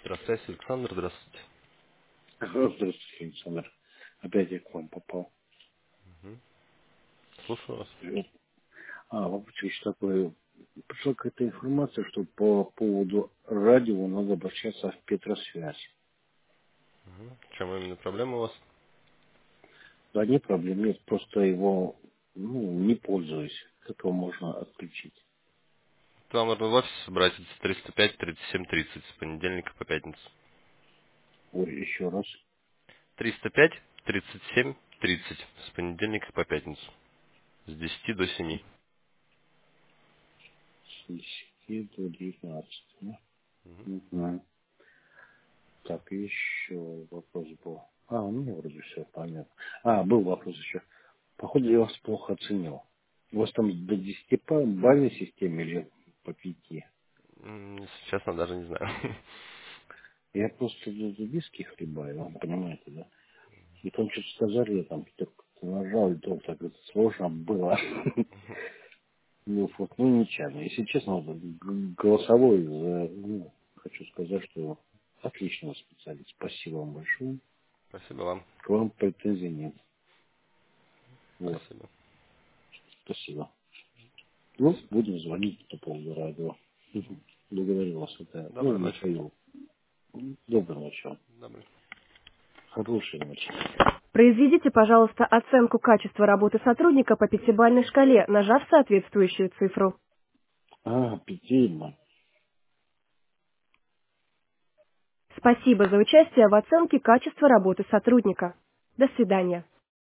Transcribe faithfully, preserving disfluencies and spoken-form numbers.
Здравствуйте, Александр, здравствуйте. Здравствуйте, Александр. Опять я к вам попал. Мгм. Слушаю вас. А, вопрос еще такой. Пришла какая-то информация, что по поводу радио надо обращаться в Петросвязь. Мгм. В чем именно проблема у вас? Да нет проблем, нет, просто его ну, не пользуюсь. Как его можно отключить? Вам нужно в офис обратиться триста пять тридцать семь тридцать с понедельника по пятницу. Ой, еще раз. триста пять тридцать семь тридцать с понедельника по пятницу. С десяти до семи. С десяти до девятнадцати. Мгм. Угу. Так, еще вопрос был. А, у меня вроде все понятно. А, был вопрос еще. Походу, я вас плохо оценил. У вас там до десяти по бальной системе или по пяти? М, Если честно, даже не знаю. Я просто виски хлебаю, вам понимаете, да? И там что-то сказали, я там пятерку нажал, и то так это сложно было. Ну, вот, ну, нечаянно. Если честно, вот, г- голосовой, за, ну, хочу сказать, что отличного специалист. Спасибо вам большое. Спасибо вам. К вам претензий нет. Вот, Спасибо. спасибо. До Ну, свидания. будем звонить по поводу радио. Мгм. Благодарю вас. Это, ну, Доброй ночи. Михаил. Доброй ночи вам. Доброй. Хорошей ночи. Произведите, пожалуйста, оценку качества работы сотрудника по пятибалльной шкале, нажав соответствующую цифру. А, петельма. Спасибо за участие в оценке качества работы сотрудника. До свидания.